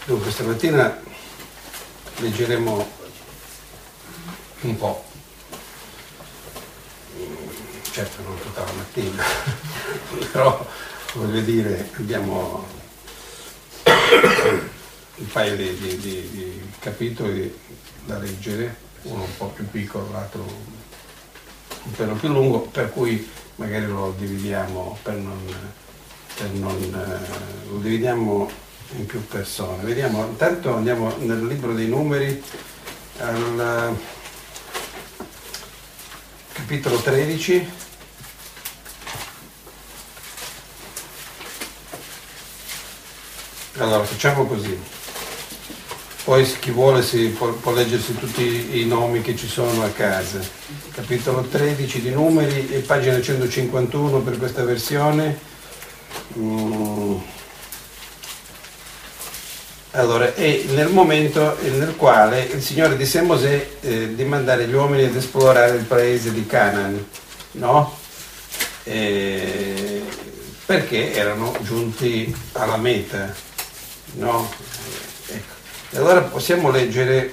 Dunque, stamattina leggeremo un po', certo non tutta la mattina, però voglio dire, abbiamo un paio di capitoli da leggere, uno un po' più piccolo, l'altro un pelo più lungo, per cui magari lo dividiamo lo dividiamo in più persone. Vediamo, intanto andiamo nel libro dei Numeri al capitolo 13. Allora facciamo così, poi chi vuole può leggersi tutti i nomi che ci sono a casa. Capitolo 13 di Numeri e pagina 151 per questa versione. Allora, è nel momento nel quale il Signore disse a Mosè di mandare gli uomini ad esplorare il paese di Canaan, no? Perché erano giunti alla meta, no? Ecco. E allora possiamo leggere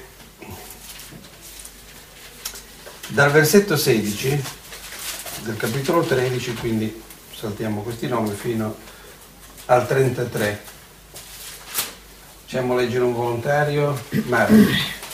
dal versetto 16 del capitolo 13, quindi saltiamo questi nomi fino al 33. Facciamo leggere un volontario, Mario.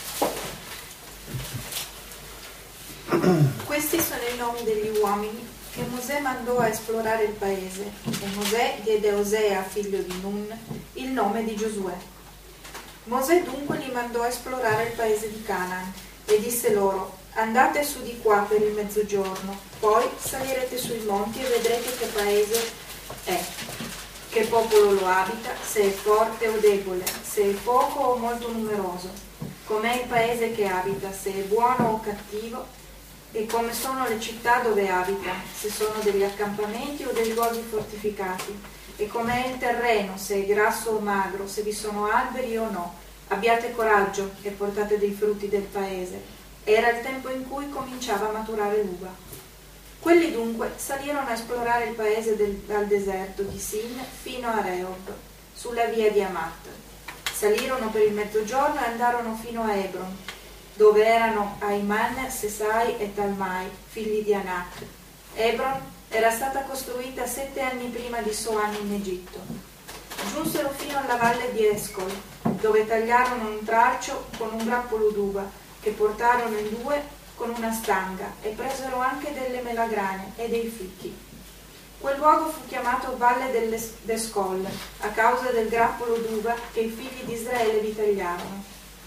Questi sono i nomi degli uomini che Mosè mandò a esplorare il paese, e Mosè diede a Osea, figlio di Nun, il nome di Giosuè. Mosè dunque li mandò a esplorare il paese di Canaan e disse loro: andate su di qua per il mezzogiorno, poi salirete sui monti e vedrete che paese è, che popolo lo abita, se è forte o debole, se è poco o molto numeroso, com'è il paese che abita, se è buono o cattivo, e come sono le città dove abita, se sono degli accampamenti o dei luoghi fortificati, e com'è il terreno, se è grasso o magro, se vi sono alberi o no. Abbiate coraggio e portate dei frutti del paese. Era il tempo in cui cominciava a maturare l'uva. Quelli dunque salirono a esplorare il paese dal deserto di Sin fino a Rehob, sulla via di Amat. Salirono per il mezzogiorno e andarono fino a Hebron, dove erano Aiman, Sesai e Talmai, figli di Anak. Hebron era stata costruita 7 anni prima di Soan in Egitto. Giunsero fino alla valle di Escol, dove tagliarono un tralcio con un grappolo d'uva, che portarono in 2 con una stanga, e presero anche delle melagrane e dei fichi. Quel luogo fu chiamato Valle dell'Escol, a causa del grappolo d'uva che i figli di Israele vi tagliarono.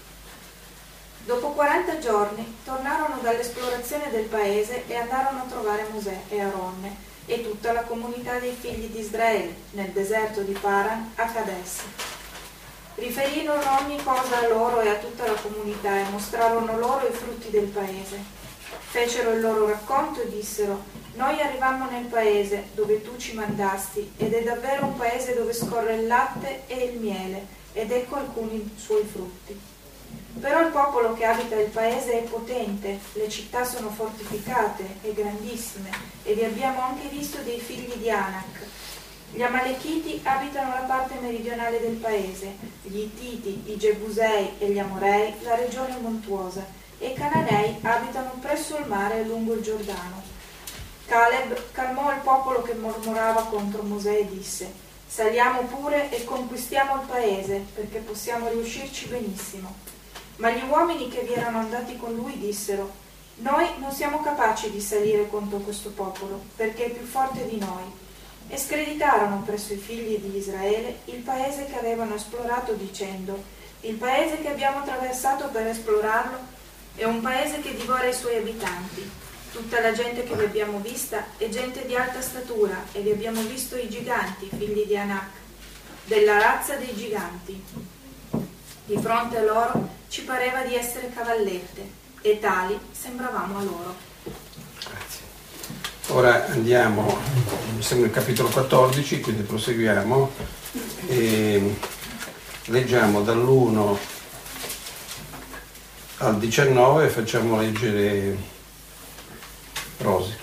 Dopo 40 giorni tornarono dall'esplorazione del paese e andarono a trovare Mosè e Aronne e tutta la comunità dei figli di Israele nel deserto di Paran a Cades. Riferirono ogni cosa a loro e a tutta la comunità e mostrarono loro i frutti del paese. Fecero il loro racconto e dissero: noi arrivammo nel paese dove tu ci mandasti, ed è davvero un paese dove scorre il latte e il miele, ed ecco alcuni suoi frutti. Però il popolo che abita il paese è potente, le città sono fortificate e grandissime, e vi abbiamo anche visto dei figli di Anak. Gli Amalechiti abitano la parte meridionale del paese, gli Ittiti, i Gebusei e gli Amorei la regione montuosa, e i Cananei abitano presso il mare e lungo il Giordano. Caleb calmò il popolo che mormorava contro Mosè e disse: saliamo pure e conquistiamo il paese, perché possiamo riuscirci benissimo. Ma gli uomini che vi erano andati con lui dissero: noi non siamo capaci di salire contro questo popolo, perché è più forte di noi. E screditarono presso i figli di Israele il paese che avevano esplorato, dicendo: il paese che abbiamo attraversato per esplorarlo è un paese che divora i suoi abitanti. Tutta la gente che vi abbiamo vista è gente di alta statura, e vi abbiamo visto i giganti, figli di Anak, della razza dei giganti. Di fronte a loro ci pareva di essere cavallette, e tali sembravamo a loro. Grazie. Ora andiamo, siamo nel capitolo 14, quindi proseguiamo e leggiamo dall'1 al 19 e facciamo leggere Rosi.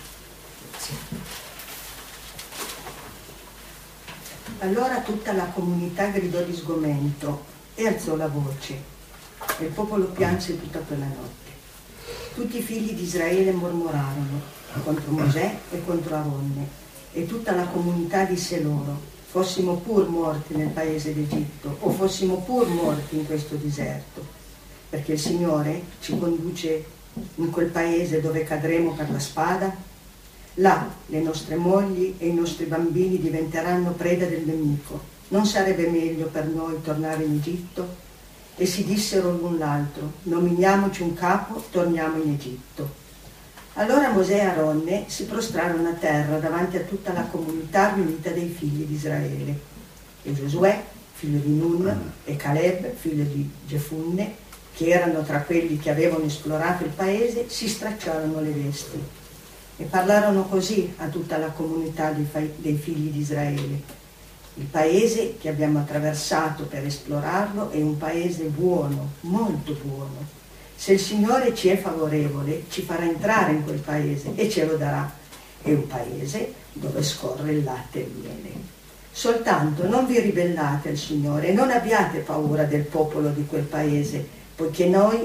Allora tutta la comunità gridò di sgomento e alzò la voce, e il popolo pianse tutta quella notte. Tutti i figli di Israele mormorarono contro Mosè e contro Aronne, e tutta la comunità disse loro: fossimo pur morti nel paese d'Egitto, o fossimo pur morti in questo deserto, perché il Signore ci conduce in quel paese dove cadremo per la spada. Là le nostre mogli e i nostri bambini diventeranno preda del nemico. Non sarebbe meglio per noi tornare in Egitto? E si dissero l'un l'altro: nominiamoci un capo, torniamo in Egitto. Allora Mosè e Aronne si prostrarono a terra davanti a tutta la comunità riunita dei figli di Israele. E Giosuè, figlio di Nun, e Caleb, figlio di Gefunne, che erano tra quelli che avevano esplorato il paese, si stracciarono le vesti. E parlarono così a tutta la comunità dei figli di Israele: il paese che abbiamo attraversato per esplorarlo è un paese buono, molto buono. Se il Signore ci è favorevole, ci farà entrare in quel paese e ce lo darà. È un paese dove scorre il latte e il miele. Soltanto non vi ribellate al Signore e non abbiate paura del popolo di quel paese, poiché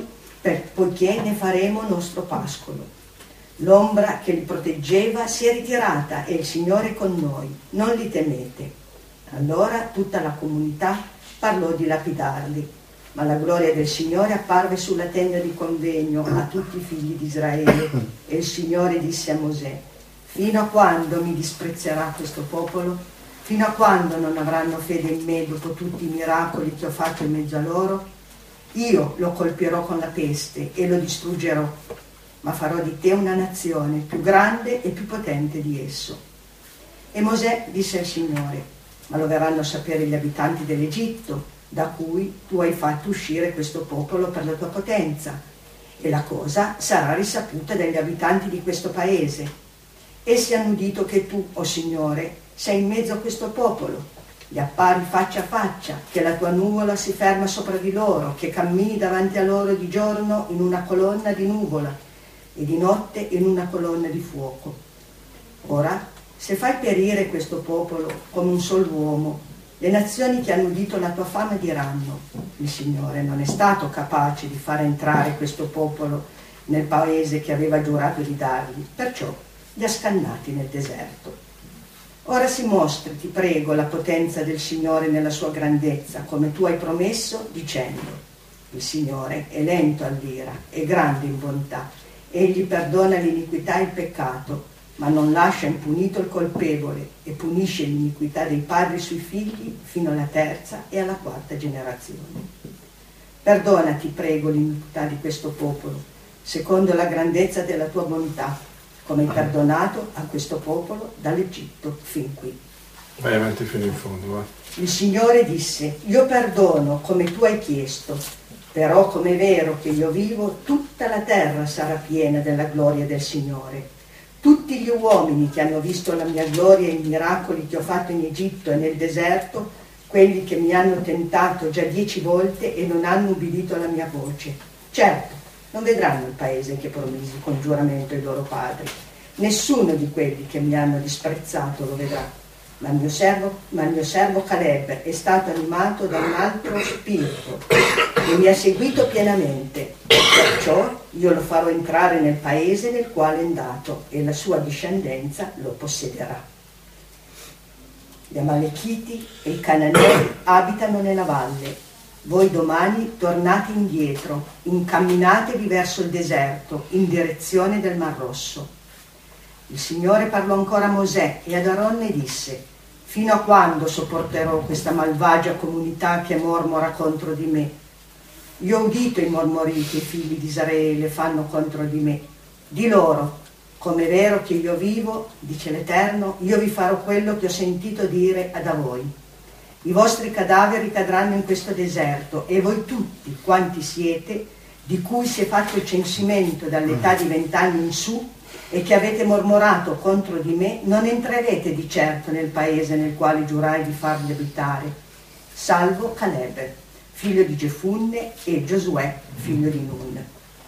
ne faremo nostro pascolo. L'ombra che li proteggeva si è ritirata e il Signore è con noi. Non li temete. Allora tutta la comunità parlò di lapidarli, ma la gloria del Signore apparve sulla tenda di convegno a tutti i figli di Israele, e il Signore disse a Mosè: fino a quando mi disprezzerà questo popolo? Fino a quando non avranno fede in me dopo tutti i miracoli che ho fatto in mezzo a loro? Io lo colpirò con la peste e lo distruggerò, ma farò di te una nazione più grande e più potente di esso. E Mosè disse al Signore: ma lo verranno a sapere gli abitanti dell'Egitto, da cui tu hai fatto uscire questo popolo per la tua potenza, e la cosa sarà risaputa dagli abitanti di questo paese. Essi hanno udito che tu, o Signore, sei in mezzo a questo popolo, gli appari faccia a faccia, che la tua nuvola si ferma sopra di loro, che cammini davanti a loro di giorno in una colonna di nuvola e di notte in una colonna di fuoco. Ora, se fai perire questo popolo come un solo uomo, le nazioni che hanno udito la tua fama diranno: il Signore non è stato capace di far entrare questo popolo nel paese che aveva giurato di dargli, perciò li ha scannati nel deserto. Ora si mostri, ti prego, la potenza del Signore nella sua grandezza, come tu hai promesso, dicendo: il Signore è lento all'ira, è grande in bontà, egli perdona l'iniquità e il peccato, ma non lascia impunito il colpevole, e punisce l'iniquità dei padri sui figli fino alla terza e alla quarta generazione. Perdona, ti prego, l'iniquità di questo popolo, secondo la grandezza della tua bontà, come hai perdonato a questo popolo dall'Egitto fin qui. Vai avanti fino in fondo, va. Il Signore disse: io perdono come tu hai chiesto, però come è vero che io vivo, tutta la terra sarà piena della gloria del Signore. Tutti gli uomini che hanno visto la mia gloria e i miracoli che ho fatto in Egitto e nel deserto, quelli che mi hanno tentato già 10 volte e non hanno ubbidito alla mia voce, certo, non vedranno il paese che promisi con giuramento ai loro padri. Nessuno di quelli che mi hanno disprezzato lo vedrà, ma il mio servo Caleb è stato animato da un altro spirito e mi ha seguito pienamente. Perciò io lo farò entrare nel paese nel quale è andato e la sua discendenza lo possederà. Gli Amalechiti e i Cananei abitano nella valle. Voi domani tornate indietro, incamminatevi verso il deserto, in direzione del Mar Rosso. Il Signore parlò ancora a Mosè e ad Aronne e disse: fino a quando sopporterò questa malvagia comunità che mormora contro di me? Io ho udito i mormori che i figli di Israele fanno contro di me. Di loro: come è vero che io vivo, dice l'Eterno, io vi farò quello che ho sentito dire a voi. I vostri cadaveri cadranno in questo deserto, e voi tutti quanti siete, di cui si è fatto il censimento dall'età di 20 anni in su, e che avete mormorato contro di me, non entrerete di certo nel paese nel quale giurai di farvi abitare, salvo Caleb, figlio di Gefunne, e Giosuè, figlio di Nun.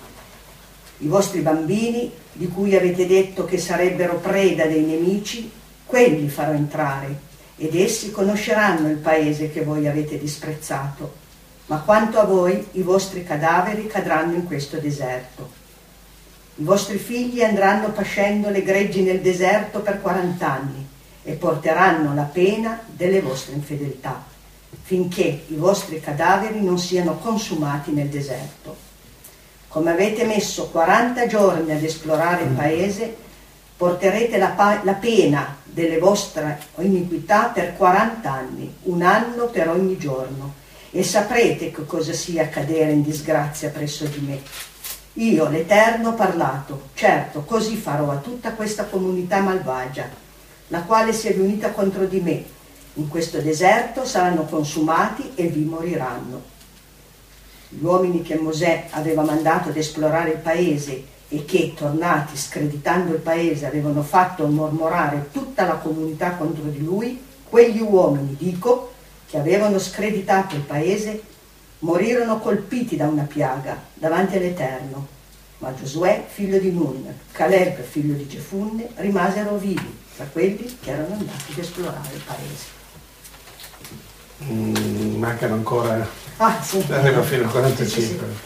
I vostri bambini, di cui avete detto che sarebbero preda dei nemici, quelli farò entrare, ed essi conosceranno il paese che voi avete disprezzato. Ma quanto a voi, i vostri cadaveri cadranno in questo deserto. I vostri figli andranno pascendo le greggi nel deserto per 40 anni e porteranno la pena delle vostre infedeltà, finché i vostri cadaveri non siano consumati nel deserto. Come avete messo 40 giorni ad esplorare il paese, porterete la pena delle vostre iniquità per 40 anni, un anno per ogni giorno, e saprete che cosa sia cadere in disgrazia presso di me. Io, l'Eterno, ho parlato, certo, così farò a tutta questa comunità malvagia, la quale si è riunita contro di me. In questo deserto saranno consumati e vi moriranno. Gli uomini che Mosè aveva mandato ad esplorare il paese e che, tornati screditando il paese, avevano fatto mormorare tutta la comunità contro di lui, quegli uomini, dico, che avevano screditato il paese, morirono colpiti da una piaga davanti all'Eterno. Ma Giosuè, figlio di Nun, Caleb, figlio di Gefunne, rimasero vivi tra quelli che erano andati ad esplorare il paese. Mancano ancora, Sì. arriva fino al 45.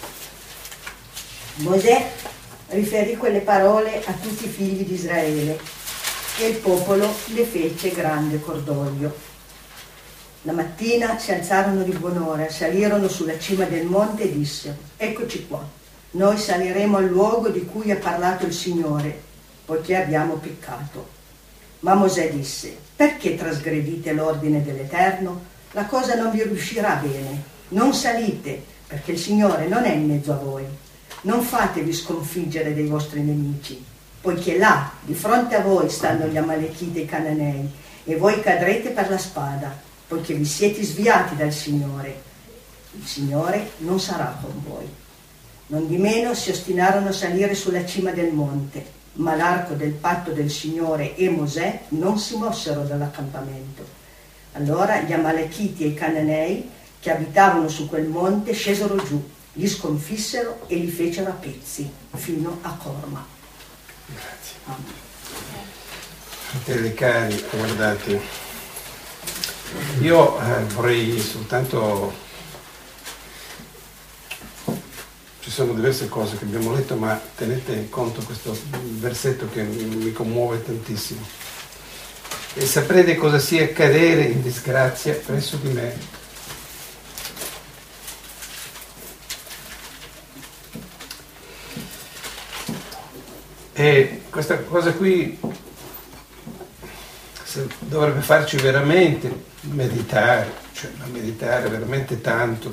Sì. Mosè riferì quelle parole a tutti i figli di Israele e il popolo le fece grande cordoglio. La mattina si alzarono di buon'ora, salirono sulla cima del monte e dissero: eccoci qua, noi saliremo al luogo di cui ha parlato il Signore, poiché abbiamo peccato. Ma Mosè disse: perché trasgredite l'ordine dell'Eterno? La cosa non vi riuscirà bene. Non salite, perché il Signore non è in mezzo a voi. Non fatevi sconfiggere dai vostri nemici, poiché là, di fronte a voi, stanno gli Amalechiti e i Cananei, e voi cadrete per la spada, poiché vi siete sviati dal Signore. Il Signore non sarà con voi. Nondimeno si ostinarono a salire sulla cima del monte, ma l'arco del patto del Signore e Mosè non si mossero dall'accampamento. Allora gli Amalechiti e i Cananei che abitavano su quel monte scesero giù, li sconfissero e li fecero a pezzi fino a Corma. Grazie. Fratelli cari, guardate, io vorrei soltanto, ci sono diverse cose che abbiamo letto, ma tenete in conto questo versetto che mi commuove tantissimo. E saprete cosa sia cadere in disgrazia presso di me. E questa cosa qui dovrebbe farci veramente meditare, cioè meditare veramente tanto.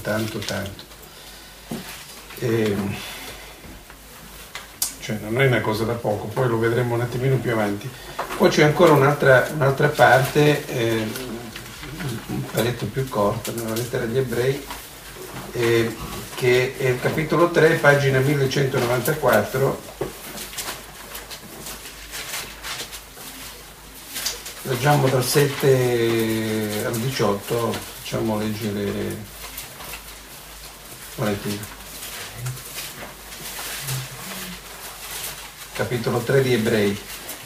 Cioè non è una cosa da poco, poi lo vedremo un attimino più avanti. Poi c'è ancora un'altra parte, un paletto più corto, nella lettera agli Ebrei, che è il capitolo 3, pagina 1194. Leggiamo dal 7 al 18, facciamo leggere Valentina. Capitolo 3 di Ebrei.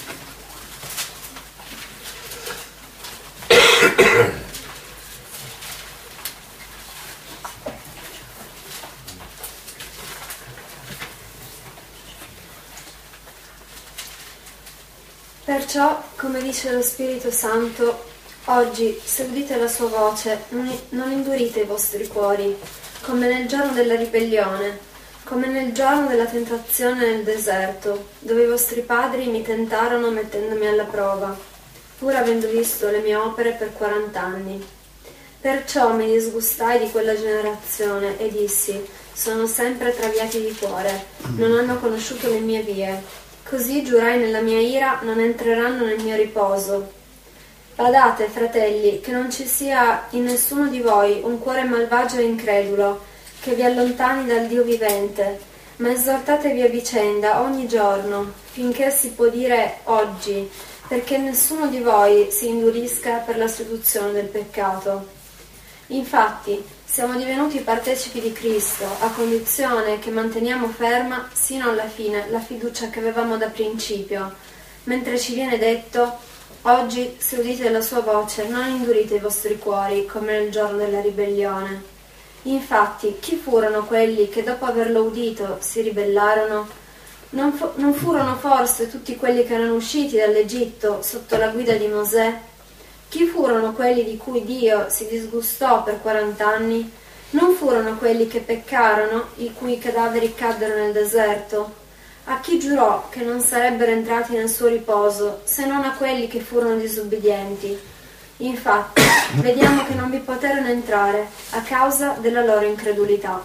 Perciò, come dice lo Spirito Santo, oggi, se udite la sua voce, non indurite i vostri cuori, come nel giorno della ribellione, come nel giorno della tentazione nel deserto, dove i vostri padri mi tentarono mettendomi alla prova, pur avendo visto le mie opere per 40 anni. Perciò mi disgustai di quella generazione e dissi: sono sempre traviati di cuore, non hanno conosciuto le mie vie. Così giurai nella mia ira, non entreranno nel mio riposo. Badate, fratelli, che non ci sia in nessuno di voi un cuore malvagio e incredulo, che vi allontani dal Dio vivente, ma esortatevi a vicenda ogni giorno, finché si può dire oggi, perché nessuno di voi si indurisca per la seduzione del peccato. Infatti, siamo divenuti partecipi di Cristo, a condizione che manteniamo ferma sino alla fine la fiducia che avevamo da principio, mentre ci viene detto: oggi, se udite la sua voce, non indurite i vostri cuori come nel giorno della ribellione. Infatti, chi furono quelli che dopo averlo udito si ribellarono? Non furono forse tutti quelli che erano usciti dall'Egitto sotto la guida di Mosè? Chi furono quelli di cui Dio si disgustò per 40 anni? Non furono quelli che peccarono, i cui cadaveri caddero nel deserto? A chi giurò che non sarebbero entrati nel suo riposo, se non a quelli che furono disobbedienti? Infatti, vediamo che non vi poterono entrare a causa della loro incredulità.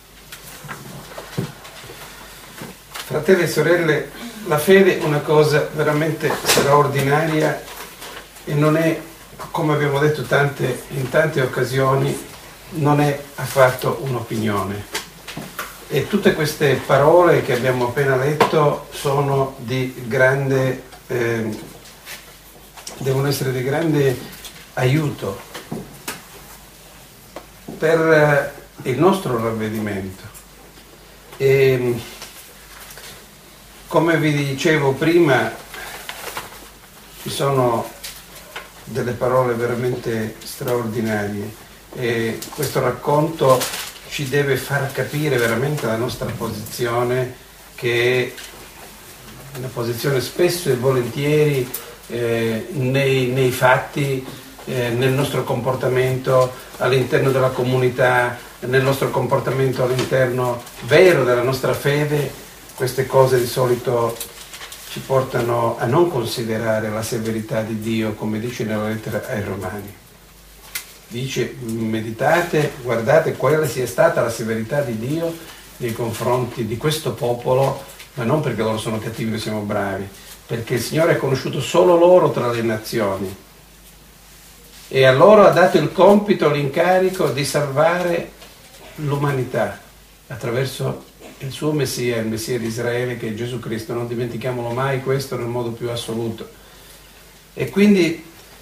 Fratelli e sorelle, la fede è una cosa veramente straordinaria e non è, come abbiamo detto in tante occasioni, non è affatto un'opinione. E tutte queste parole che abbiamo appena letto sono di grande, devono essere di grande aiuto per il nostro ravvedimento. E, come vi dicevo prima, ci sono delle parole veramente straordinarie e questo racconto ci deve far capire veramente la nostra posizione, che è una posizione spesso e volentieri nei fatti, nel nostro comportamento all'interno della comunità, nel nostro comportamento all'interno vero della nostra fede. Queste cose di solito ci portano a non considerare la severità di Dio, come dice nella lettera ai Romani. Dice: meditate, guardate quale sia stata la severità di Dio nei confronti di questo popolo, ma non perché loro sono cattivi, noi siamo bravi, perché il Signore ha conosciuto solo loro tra le nazioni e a loro ha dato il compito, l'incarico di salvare l'umanità attraverso il suo Messia, il Messia di Israele, che è Gesù Cristo. Non dimentichiamolo mai questo nel modo più assoluto. E quindi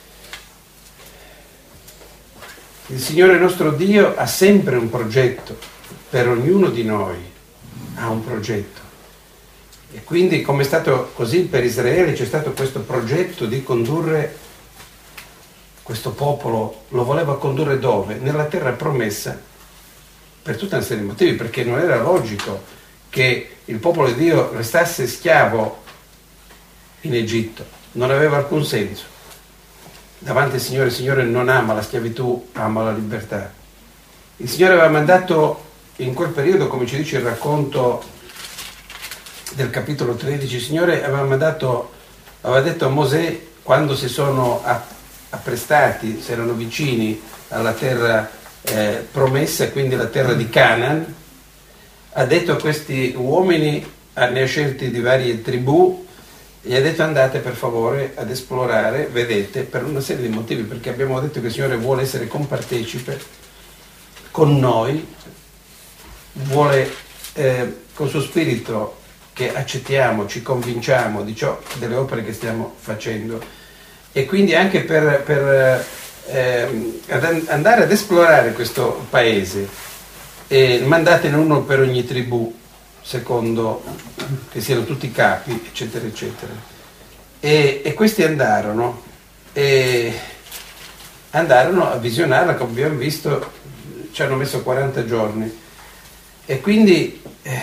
il Signore nostro Dio ha sempre un progetto, per ognuno di noi ha un progetto. E quindi, come è stato così per Israele, c'è stato questo progetto di condurre questo popolo. Lo voleva condurre dove? Nella terra promessa, per tutta una serie di motivi, perché non era logico che il popolo di Dio restasse schiavo in Egitto, non aveva alcun senso. Davanti al Signore, il Signore non ama la schiavitù, ama la libertà. Il Signore aveva mandato in quel periodo, come ci dice il racconto del capitolo 13, il Signore aveva detto a Mosè, quando si sono apprestati, si erano vicini alla terra promessa, quindi la terra di Canaan, ha detto a questi uomini, ne ha scelti di varie tribù, e ha detto: andate per favore ad esplorare, vedete, per una serie di motivi, perché abbiamo detto che il Signore vuole essere compartecipe con noi, vuole col suo spirito che accettiamo, ci convinciamo di ciò, delle opere che stiamo facendo, e quindi anche per andare ad esplorare questo paese, e mandatene uno per ogni tribù, secondo che siano tutti capi, eccetera eccetera. E questi andarono a visionarla, come abbiamo visto, ci hanno messo 40 giorni, e quindi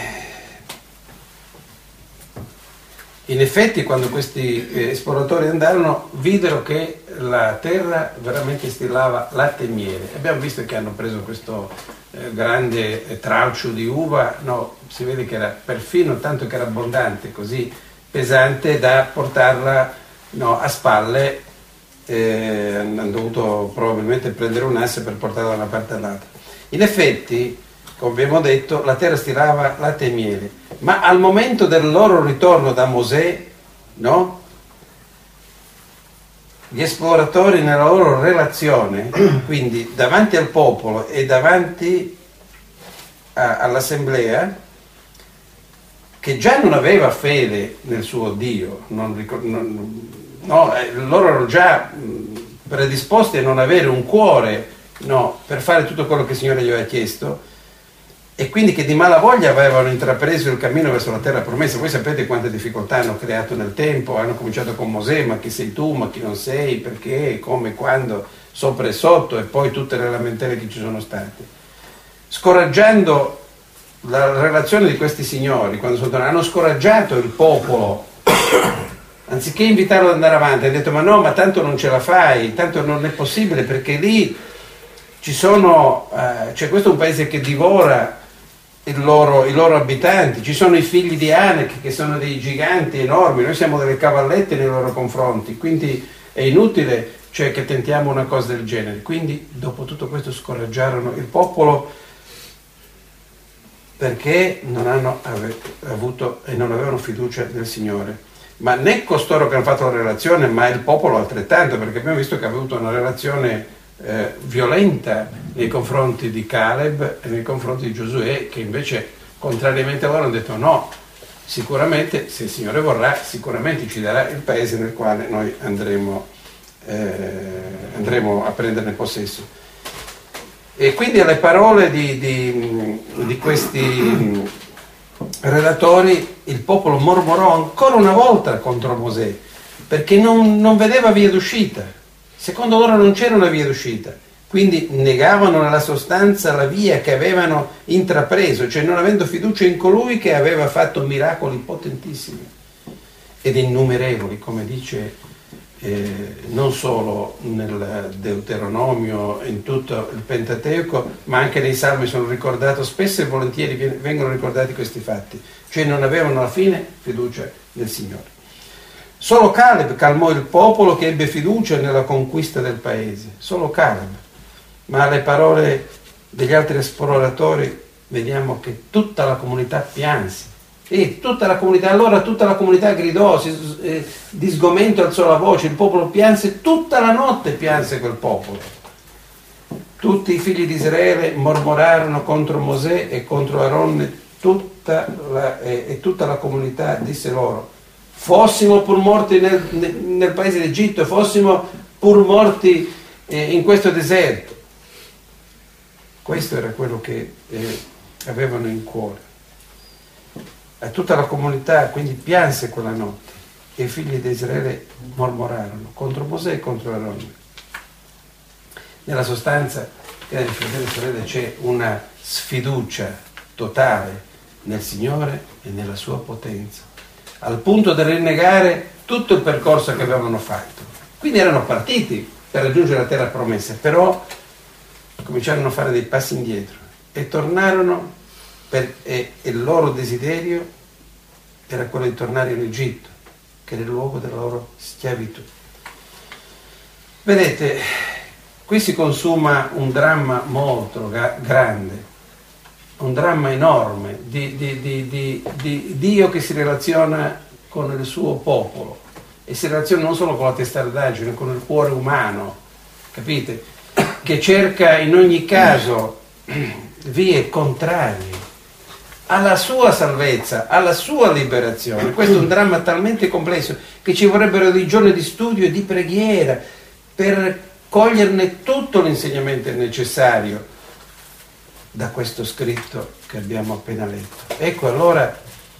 in effetti, quando questi esploratori andarono, videro che la terra veramente stillava latte e miele. Abbiamo visto che hanno preso questo grande tralcio di uva, no, si vede che era perfino tanto che era abbondante, così pesante da portarla, no, a spalle. Hanno dovuto probabilmente prendere un asse per portarla da una parte all'altra. In effetti, come abbiamo detto, la terra stilava latte e miele, ma al momento del loro ritorno da Mosè, no? Gli esploratori nella loro relazione, quindi davanti al popolo e davanti all'assemblea, che già non aveva fede nel suo Dio, loro erano già predisposti a non avere un cuore, no, per fare tutto quello che il Signore gli aveva chiesto, e quindi che di malavoglia avevano intrapreso il cammino verso la terra promessa. Voi sapete quante difficoltà hanno creato nel tempo, hanno cominciato con Mosè: ma chi sei tu, ma chi non sei, perché, come, quando, sopra e sotto, e poi tutte le lamentele che ci sono state. scoraggiando la relazione di questi signori, quando sono tornati, hanno scoraggiato il popolo, anziché invitarlo ad andare avanti, hanno detto ma no, ma tanto non ce la fai, tanto non è possibile, perché lì ci sono, cioè questo è un paese che divora i loro abitanti, ci sono i figli di Anak che sono dei giganti enormi, noi siamo delle cavallette nei loro confronti, quindi è inutile, cioè, che tentiamo una cosa del genere. Quindi dopo tutto questo scoraggiarono il popolo, perché non hanno avuto e non avevano fiducia nel Signore. Ma né costoro che hanno fatto la relazione, ma il popolo altrettanto, perché abbiamo visto che ha avuto una relazione violenta nei confronti di Caleb e nei confronti di Giosuè, che invece, contrariamente a loro, hanno detto no, sicuramente, se il Signore vorrà, sicuramente ci darà il paese nel quale noi andremo a prenderne possesso. E quindi alle parole di questi relatori il popolo mormorò ancora una volta contro Mosè, perché non vedeva via d'uscita. Secondo loro non c'era una via d'uscita, quindi negavano nella sostanza la via che avevano intrapreso, cioè non avendo fiducia in colui che aveva fatto miracoli potentissimi ed innumerevoli, come dice non solo nel Deuteronomio, in tutto il Pentateuco, ma anche nei Salmi sono ricordato, spesso e volentieri vengono ricordati questi fatti, cioè non avevano alla fine fiducia nel Signore. Solo Caleb calmò il popolo, che ebbe fiducia nella conquista del paese, solo Caleb. Ma alle parole degli altri esploratori vediamo che tutta la comunità pianse. E allora tutta la comunità gridò, di sgomento alzò la voce, il popolo pianse, tutta la notte pianse quel popolo. Tutti i figli di Israele mormorarono contro Mosè e contro Aaron, tutta la comunità disse loro: fossimo pur morti nel paese d'Egitto, fossimo pur morti in questo deserto. Questo era quello che avevano in cuore. A tutta la comunità quindi pianse quella notte e i figli di Israele mormorarono contro Mosè e contro Aaron. Nella sostanza, cari fratelli e sorelle, c'è una sfiducia totale nel Signore e nella sua potenza, al punto da rinnegare tutto il percorso che avevano fatto. Quindi erano partiti per raggiungere la terra promessa, però cominciarono a fare dei passi indietro e tornarono. E il loro desiderio era quello di tornare in Egitto, che era il luogo della loro schiavitù. Vedete, qui si consuma un dramma molto grande, un dramma enorme di Dio che si relaziona con il suo popolo e si relaziona non solo con la testardaggine, con il cuore umano, capite? Che cerca in ogni caso vie contrarie alla sua salvezza, alla sua liberazione. Questo è un dramma talmente complesso che ci vorrebbero dei giorni di studio e di preghiera per coglierne tutto l'insegnamento necessario da questo scritto che abbiamo appena letto. Ecco, allora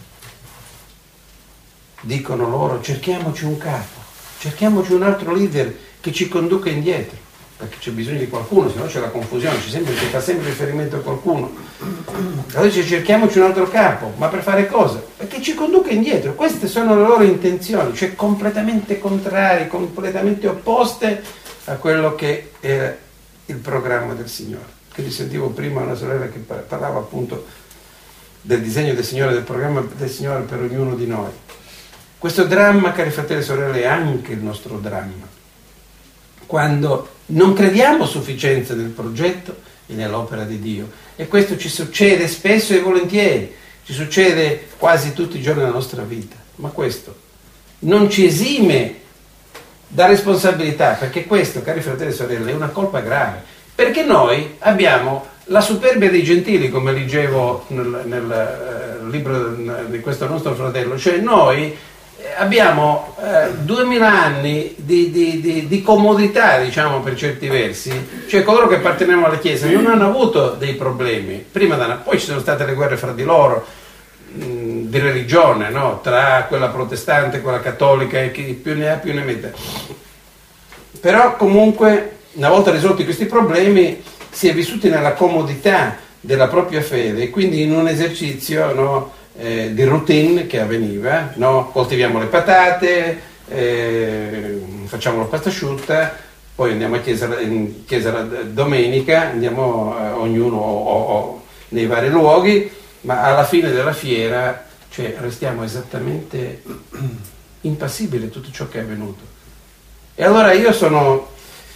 dicono loro: cerchiamoci un capo, cerchiamoci un altro leader che ci conduca indietro, perché c'è bisogno di qualcuno, se no c'è la confusione, si fa sempre riferimento a qualcuno. Allora dice: cerchiamoci un altro capo, ma per fare cosa? Perché ci conduca indietro. Queste sono le loro intenzioni, cioè completamente contrarie, completamente opposte a quello che era il programma del Signore. Quindi sentivo prima una sorella che parlava appunto del disegno del Signore, del programma del Signore per ognuno di noi. Questo dramma, cari fratelli e sorelle, è anche il nostro dramma, quando non crediamo a sufficienza nel progetto e nell'opera di Dio. E questo ci succede spesso e volentieri, ci succede quasi tutti i giorni della nostra vita. Ma questo non ci esime da responsabilità, perché questo, cari fratelli e sorelle, è una colpa grave. Perché noi abbiamo la superbia dei gentili, come leggevo nel libro di questo nostro fratello, cioè noi abbiamo 2000 anni di comodità, diciamo, per certi versi, cioè coloro che appartenevano alla Chiesa non hanno avuto dei problemi, poi ci sono state le guerre fra di loro, di religione, no? Tra quella protestante e quella cattolica, e chi più ne ha più ne mette. Però comunque, una volta risolti questi problemi, si è vissuti nella comodità della propria fede, quindi in un esercizio, no, di routine che avveniva, no? Coltiviamo le patate, facciamo la pasta asciutta, poi andiamo in chiesa la domenica, andiamo ognuno nei vari luoghi, ma alla fine della fiera, cioè, restiamo esattamente impassibili a tutto ciò che è avvenuto. E allora io sono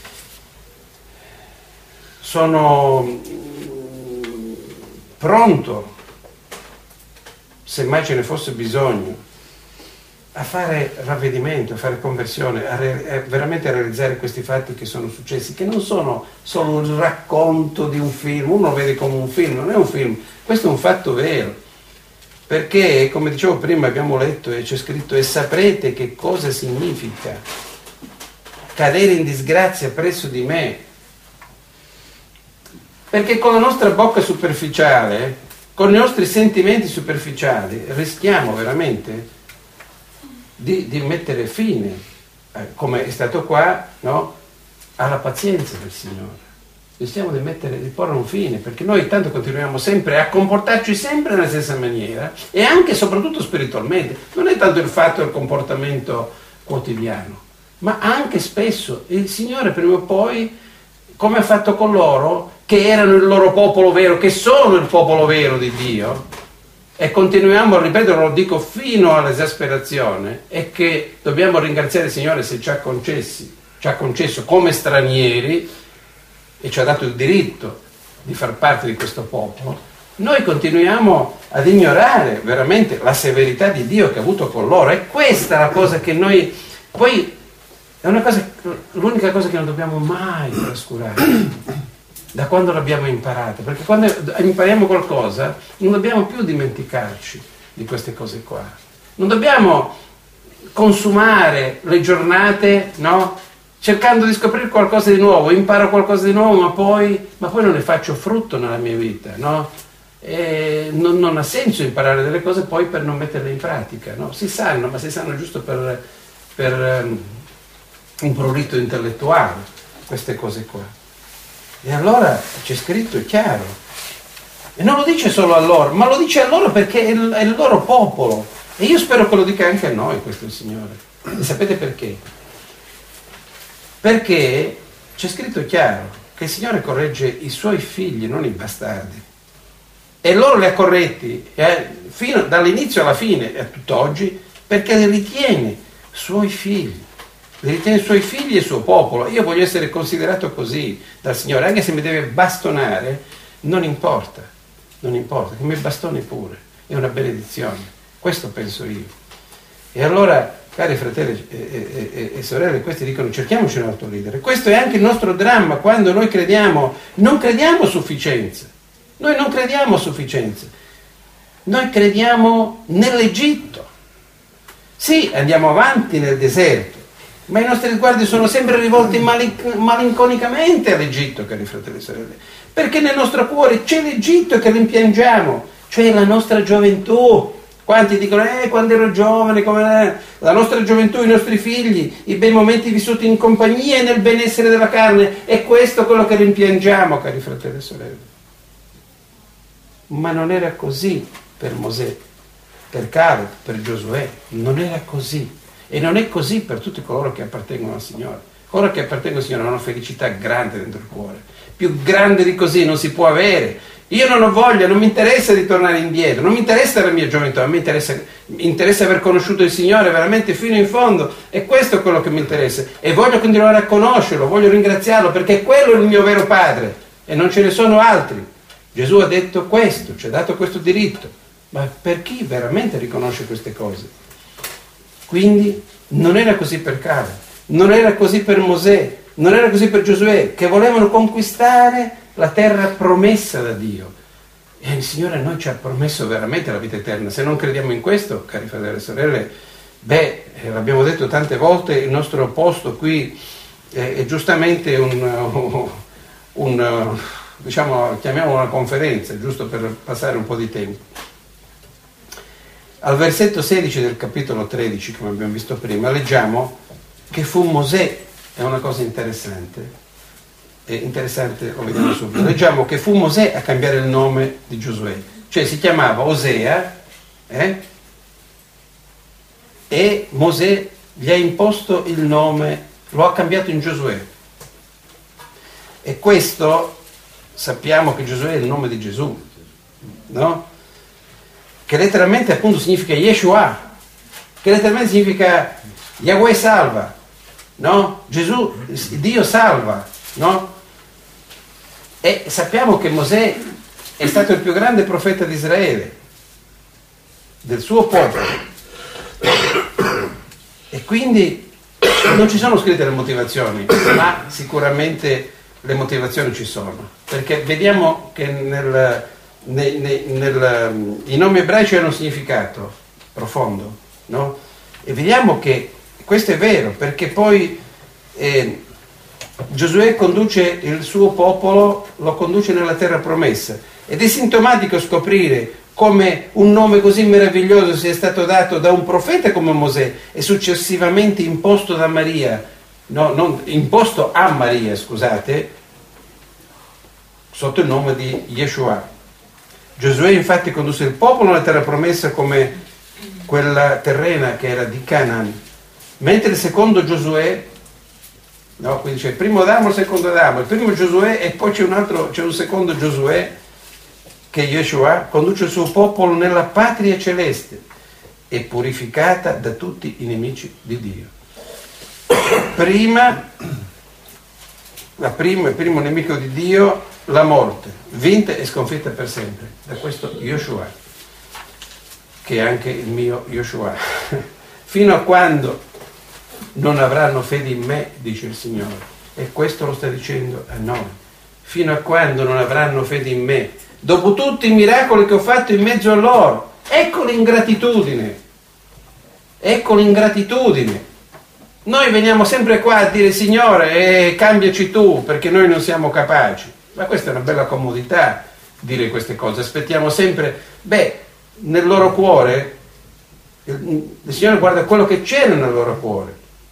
pronto, se mai ce ne fosse bisogno, a fare ravvedimento, a fare conversione, veramente a realizzare questi fatti che sono successi, che non sono solo il racconto di un film. Uno lo vede come un film, non è un film, questo è un fatto vero, perché, come dicevo prima, abbiamo letto e c'è scritto: e saprete che cosa significa cadere in disgrazia presso di me. Perché con la nostra bocca superficiale, con i nostri sentimenti superficiali, rischiamo veramente di mettere fine, come è stato qua, no? Alla pazienza del Signore. Rischiamo di porre un fine, perché noi tanto continuiamo sempre a comportarci sempre nella stessa maniera, e anche e soprattutto spiritualmente. Non è tanto il fatto del comportamento quotidiano, ma anche spesso il Signore prima o poi, come ha fatto con loro, che erano il loro popolo vero, che sono il popolo vero di Dio, e continuiamo a ripetere, lo dico fino all'esasperazione, è che dobbiamo ringraziare il Signore se ci ha concesso come stranieri e ci ha dato il diritto di far parte di questo popolo. Noi continuiamo ad ignorare veramente la severità di Dio che ha avuto con loro, e questa è la cosa che noi poi è l'unica cosa che non dobbiamo mai trascurare da quando l'abbiamo imparata, perché quando impariamo qualcosa non dobbiamo più dimenticarci di queste cose qua, non dobbiamo consumare le giornate, no? Cercando di scoprire qualcosa di nuovo, imparo qualcosa di nuovo, ma poi non ne faccio frutto nella mia vita, no? E non ha senso imparare delle cose poi per non metterle in pratica, no? Si sanno, ma si sanno giusto per un prurito intellettuale, queste cose qua. E allora c'è scritto, è chiaro, e non lo dice solo a loro, ma lo dice a loro perché è il loro popolo, e io spero che lo dica anche a noi, questo è il Signore. E sapete perché? Perché c'è scritto chiaro che il Signore corregge i suoi figli, non i bastardi, e loro li ha corretti fino dall'inizio alla fine e a tutt'oggi, perché li ritiene suoi figli. Ritiene i suoi figli e il suo popolo. Io voglio essere considerato così dal Signore, anche se mi deve bastonare, non importa, che mi bastoni pure, è una benedizione, questo penso io. E allora, cari fratelli e sorelle, questi dicono: cerchiamoci un altro leader. Questo è anche il nostro dramma, quando noi non crediamo a sufficienza, noi crediamo nell'Egitto. Sì, andiamo avanti nel deserto, ma i nostri sguardi sono sempre rivolti malinconicamente all'Egitto, cari fratelli e sorelle, perché nel nostro cuore c'è l'Egitto che rimpiangiamo, cioè la nostra gioventù. Quanti dicono: quando ero giovane, come la nostra gioventù, i nostri figli, i bei momenti vissuti in compagnia e nel benessere della carne, è questo quello che rimpiangiamo, cari fratelli e sorelle. Ma non era così per Mosè, per Caleb, per Giosuè, non era così. E non è così per tutti coloro che appartengono al Signore. Coloro che appartengono al Signore hanno una felicità grande dentro il cuore. Più grande di così non si può avere. Io non ho voglia, non mi interessa di tornare indietro, non mi interessa la mia gioventù, a me interessa aver conosciuto il Signore veramente fino in fondo, e questo è quello che mi interessa. E voglio continuare a conoscerlo, voglio ringraziarlo, perché quello è il mio vero Padre e non ce ne sono altri. Gesù ha detto questo, ci ha dato questo diritto, ma per chi veramente riconosce queste cose? Quindi non era così per Caleb, non era così per Mosè, non era così per Giosuè, che volevano conquistare la terra promessa da Dio. E il Signore a noi ci ha promesso veramente la vita eterna. Se non crediamo in questo, cari fratelli e sorelle, l'abbiamo detto tante volte, il nostro posto qui è giustamente diciamo, chiamiamolo una conferenza, giusto per passare un po' di tempo. Al versetto 16 del capitolo 13, come abbiamo visto prima, leggiamo che fu Mosè, è una cosa interessante, è interessante, lo vediamo subito. Leggiamo che fu Mosè a cambiare il nome di Giosuè, cioè si chiamava Osea, e Mosè gli ha imposto il nome, lo ha cambiato in Giosuè. E questo sappiamo che Giosuè è il nome di Gesù, no? Che letteralmente appunto significa Yeshua, che letteralmente significa Yahweh salva, no? Gesù, Dio salva, no? E sappiamo che Mosè è stato il più grande profeta di Israele, del suo popolo, e quindi non ci sono scritte le motivazioni, ma sicuramente le motivazioni ci sono, perché vediamo che i nomi ebraici hanno un significato profondo, no? E vediamo che questo è vero, perché poi Giosuè conduce il suo popolo, lo conduce nella terra promessa, ed è sintomatico scoprire come un nome così meraviglioso sia stato dato da un profeta come Mosè e successivamente imposto da Maria, imposto a Maria, scusate, sotto il nome di Yeshua. Giosuè infatti condusse il popolo nella terra promessa come quella terrena che era di Canaan, mentre il secondo Giosuè, no, quindi c'è il primo Adamo, il secondo Adamo, il primo Giosuè e poi c'è un secondo Giosuè, che Yeshua conduce il suo popolo nella patria celeste e purificata da tutti i nemici di Dio. Il primo nemico di Dio, la morte, vinta e sconfitta per sempre da questo Yeshua, che è anche il mio Yeshua. Fino a quando non avranno fede in me, dice il Signore, e questo lo sta dicendo a noi. Fino a quando non avranno fede in me, dopo tutti i miracoli che ho fatto in mezzo a loro. Ecco l'ingratitudine. Noi veniamo sempre qua a dire Signore, cambiaci tu, perché noi non siamo capaci. Ma questa è una bella comodità, dire queste cose. Aspettiamo sempre, nel loro cuore, il Signore guarda quello che c'è nel loro cuore.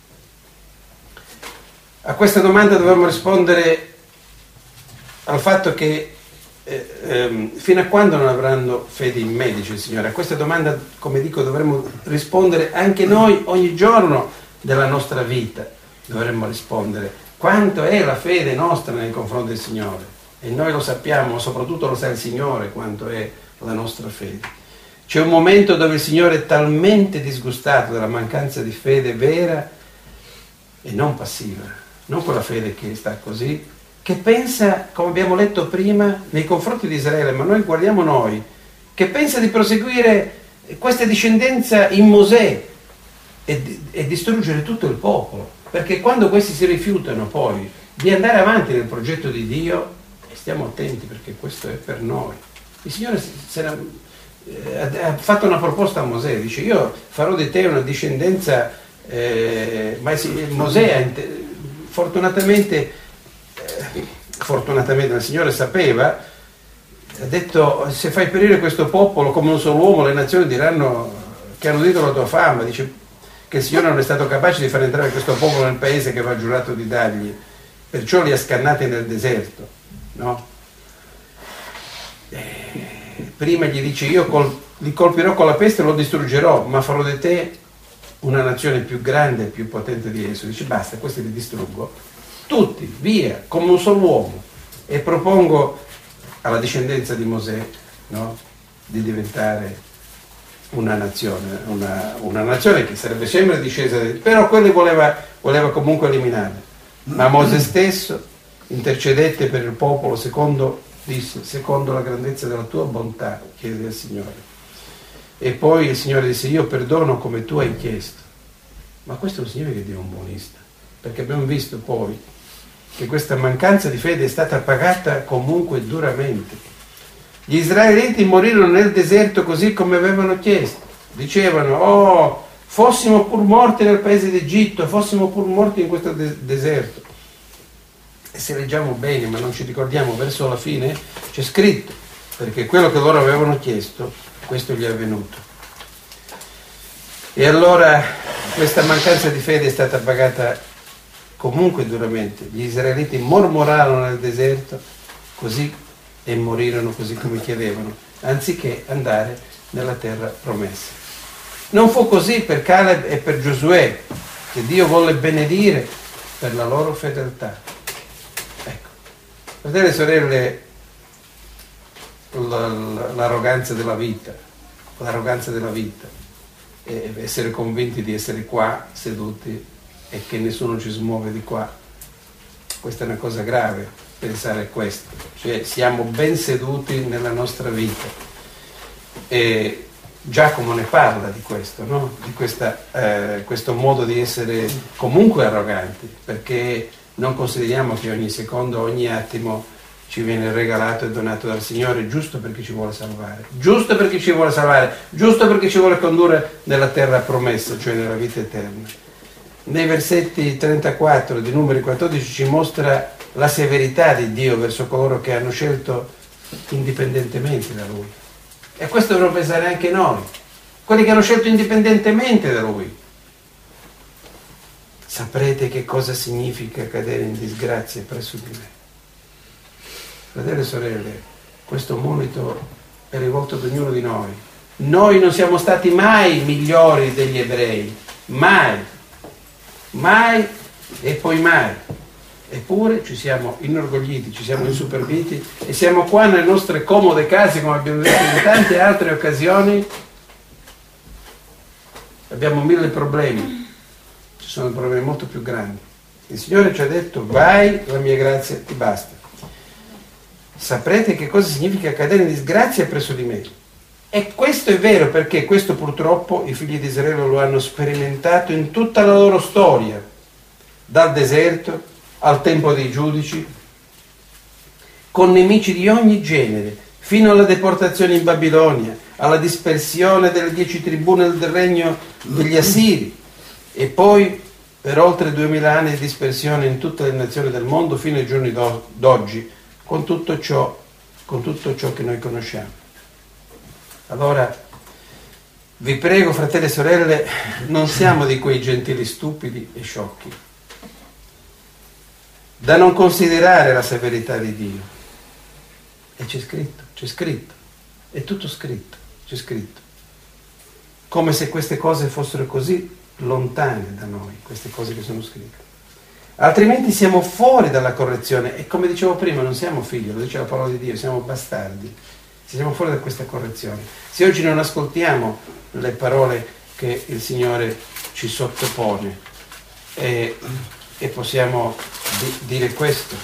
A questa domanda dobbiamo rispondere al fatto che fino a quando non avranno fede in me, dice il Signore. A questa domanda, come dico, dovremmo rispondere anche noi ogni giorno della nostra vita. Dovremmo rispondere quanto è la fede nostra nei confronti del Signore, e noi lo sappiamo, soprattutto lo sa il Signore quanto è la nostra fede. C'è un momento dove il Signore è talmente disgustato dalla mancanza di fede vera e non passiva, non quella fede che sta così, che pensa, come abbiamo letto prima, nei confronti di Israele, ma noi guardiamo noi, che pensa di proseguire questa discendenza in Mosè e distruggere tutto il popolo, perché quando questi si rifiutano poi di andare avanti nel progetto di Dio, e stiamo attenti perché questo è per noi, il Signore ha fatto una proposta a Mosè, dice io farò di te una discendenza, Mosè fortunatamente il Signore sapeva, ha detto se fai perire questo popolo come un solo uomo le nazioni diranno che hanno udito la tua fama. Dice che il Signore non è stato capace di far entrare questo popolo nel paese che aveva giurato di dargli, perciò li ha scannati nel deserto, no? Prima gli dice io li colpirò con la peste e lo distruggerò, ma farò di te una nazione più grande e più potente di esso. Dice basta, questi li distruggo tutti, via, come un solo uomo, e propongo alla discendenza di Mosè, no, di diventare una nazione, una nazione che sarebbe sempre discesa, però quelli voleva comunque eliminare. Ma Mosè stesso intercedette per il popolo secondo la grandezza della tua bontà, chiese al Signore. E poi il Signore disse io perdono come tu hai chiesto. Ma questo non significa che Dio è un buonista, perché abbiamo visto poi che questa mancanza di fede è stata pagata comunque duramente. Gli israeliti morirono nel deserto così come avevano chiesto. Dicevano, fossimo pur morti nel paese d'Egitto, fossimo pur morti in questo deserto. E se leggiamo bene, ma non ci ricordiamo, verso la fine c'è scritto, perché quello che loro avevano chiesto, questo gli è avvenuto. E allora questa mancanza di fede è stata pagata comunque duramente. Gli israeliti mormorarono nel deserto così e morirono così come chiedevano, anziché andare nella terra promessa. Non fu così per Caleb e per Giosuè, che Dio volle benedire per la loro fedeltà. Ecco, fratelli e sorelle, l'arroganza della vita, e essere convinti di essere qua seduti e che nessuno ci smuove di qua, questa è una cosa grave, pensare a questo, cioè siamo ben seduti nella nostra vita. E Giacomo ne parla di questo, no? Di questo modo di essere comunque arroganti, perché non consideriamo che ogni secondo, ogni attimo ci viene regalato e donato dal Signore giusto perché ci vuole salvare, giusto perché ci vuole condurre nella terra promessa, cioè nella vita eterna. Nei versetti 34 di Numeri 14 ci mostra la severità di Dio verso coloro che hanno scelto indipendentemente da Lui. E questo dovremmo pensare anche noi, quelli che hanno scelto indipendentemente da Lui. Saprete che cosa significa cadere in disgrazia presso di me. Fratelli e sorelle, questo monito è rivolto ad ognuno di noi. Noi non siamo stati mai migliori degli ebrei, mai e poi mai. Eppure ci siamo inorgogliti, ci siamo insuperbiti e siamo qua nelle nostre comode case, come abbiamo detto in tante altre occasioni. Abbiamo 1000 problemi, ci sono problemi molto più grandi. Il Signore ci ha detto: vai, la mia grazia ti basta. Saprete che cosa significa cadere in disgrazia presso di me. E questo è vero, perché questo purtroppo i figli di Israele lo hanno sperimentato in tutta la loro storia, dal deserto al tempo dei giudici, con nemici di ogni genere, fino alla deportazione in Babilonia, alla dispersione delle 10 tribù nel regno degli Assiri, e poi per oltre 2000 anni di dispersione in tutte le nazioni del mondo fino ai giorni d'oggi, con tutto ciò che noi conosciamo. Allora, vi prego, fratelli e sorelle, non siamo di quei gentili stupidi e sciocchi, da non considerare la severità di Dio. E c'è scritto, è tutto scritto, c'è scritto. Come se queste cose fossero così lontane da noi, queste cose che sono scritte. Altrimenti siamo fuori dalla correzione e, come dicevo prima, non siamo figli, lo dice la parola di Dio, siamo bastardi. Siamo fuori da questa correzione. Se oggi non ascoltiamo le parole che il Signore ci sottopone e possiamo dire questo: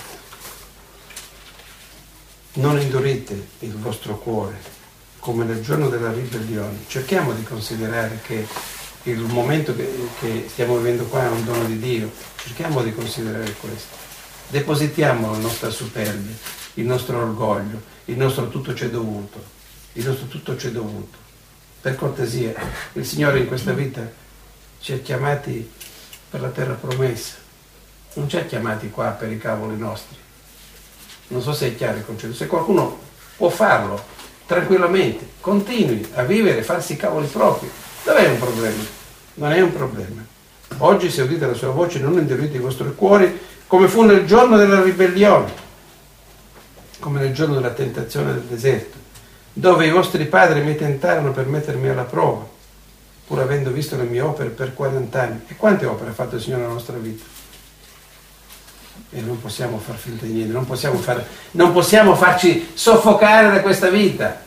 non indurite il vostro cuore come nel giorno della ribellione. Cerchiamo di considerare che il momento che stiamo vivendo qua è un dono di Dio. Cerchiamo di considerare questo. Depositiamo la nostra superbia, il nostro orgoglio, il nostro tutto c'è dovuto, Per cortesia, il Signore in questa vita ci ha chiamati per la terra promessa, non ci ha chiamati qua per i cavoli nostri. Non so se è chiaro il concetto. Se qualcuno può farlo tranquillamente, continui a vivere, farsi i cavoli propri, dov'è un problema? Non è un problema. Oggi, se udite la sua voce, non indurite i vostri cuori, come fu nel giorno della ribellione, come nel giorno della tentazione del deserto, dove i vostri padri mi tentarono per mettermi alla prova, pur avendo visto le mie opere per 40 anni. E quante opere ha fatto il Signore nella nostra vita? E non possiamo far finta di niente, non possiamo farci soffocare da questa vita.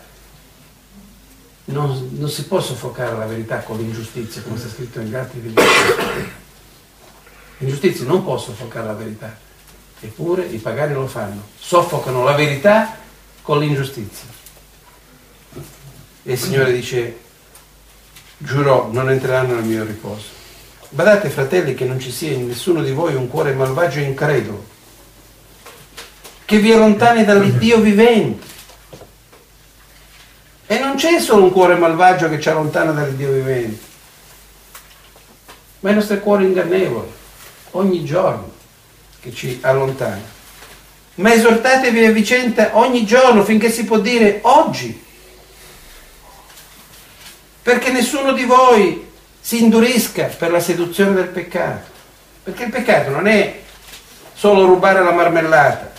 Non si può soffocare la verità con l'ingiustizia, come sta scritto in Gatti. L'ingiustizia non può soffocare la verità, eppure i pagani lo fanno, soffocano la verità con l'ingiustizia. E il Signore dice: giurò, non entreranno nel mio riposo. Badate, fratelli, che non ci sia in nessuno di voi un cuore malvagio e incredulo, che vi allontani dall'Iddio vivente. E non c'è solo un cuore malvagio che ci allontana dall'Iddio vivente, ma il nostro cuore ingannevole, ogni giorno, che ci allontana. Ma esortatevi a vicenda ogni giorno, finché si può dire oggi, perché nessuno di voi si indurisca per la seduzione del peccato, Perché il peccato non è solo rubare la marmellata.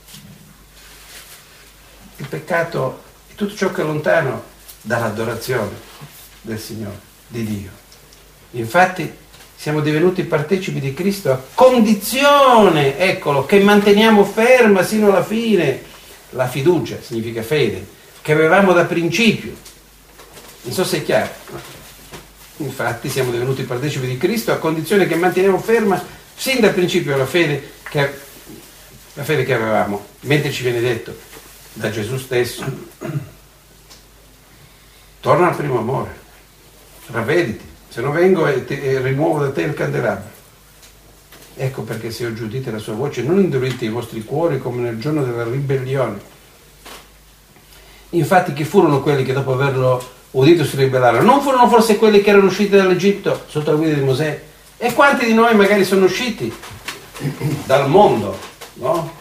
Il peccato è tutto ciò che è lontano dall'adorazione del Signore, di Dio. Infatti siamo divenuti partecipi di Cristo a condizione, eccolo, che manteniamo ferma sino alla fine la fiducia, significa fede, che avevamo da principio. Non so se è chiaro. Infatti siamo divenuti partecipi di Cristo a condizione che manteniamo ferma sin dal principio la fede che avevamo, mentre ci viene detto da Gesù stesso: torna al primo amore, ravvediti, se no vengo e rimuovo da te il candelabro. Ecco perché se oggi udite la sua voce non indurite i vostri cuori come nel giorno della ribellione. Infatti chi furono quelli che dopo averlo udito si ribellarono? Non furono forse quelli che erano usciti dall'Egitto sotto la guida di Mosè? E quanti di noi magari sono usciti dal mondo, no?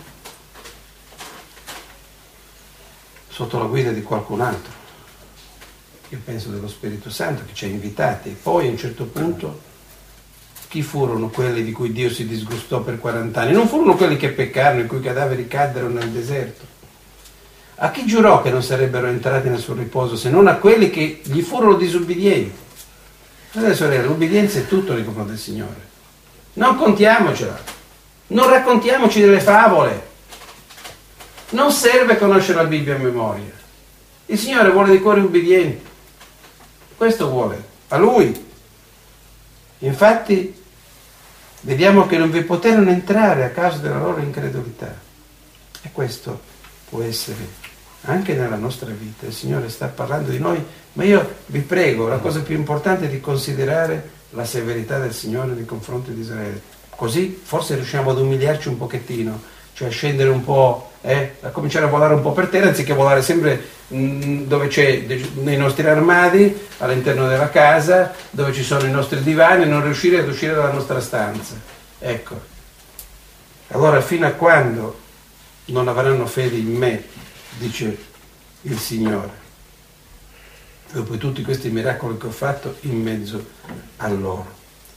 Sotto la guida di qualcun altro. Io penso dello Spirito Santo che ci ha invitati. E poi a un certo punto chi furono quelli di cui Dio si disgustò per 40 anni? Non furono quelli che peccarono, i cui cadaveri caddero nel deserto. A chi giurò che non sarebbero entrati nel suo riposo se non a quelli che gli furono disubbidienti? Fratelli e sorelle, l'ubbidienza è tutto nei confronti del Signore. Non contiamocela, non raccontiamoci delle favole. Non serve conoscere la Bibbia a memoria. Il Signore vuole dei cuori ubbidienti. Questo vuole, a Lui. Infatti, vediamo che non vi poterono entrare a causa della loro incredulità. E questo può essere anche nella nostra vita. Il Signore sta parlando di noi, ma io vi prego, la cosa più importante è di considerare la severità del Signore nei confronti di Israele. Così forse riusciamo ad umiliarci un pochettino, cioè a scendere un po', a cominciare a volare un po' per terra, anziché volare sempre dove c'è, nei nostri armadi, all'interno della casa, dove ci sono i nostri divani, e non riuscire ad uscire dalla nostra stanza. Ecco. Allora, fino a quando non avranno fede in me, dice il Signore, dopo tutti questi miracoli che ho fatto in mezzo a loro.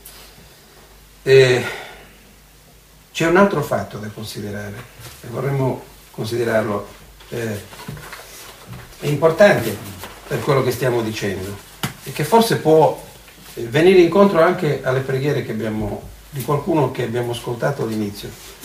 C'è un altro fatto da considerare, e vorremmo considerarlo, è importante per quello che stiamo dicendo, e che forse può venire incontro anche alle preghiere che abbiamo, di qualcuno che abbiamo ascoltato all'inizio.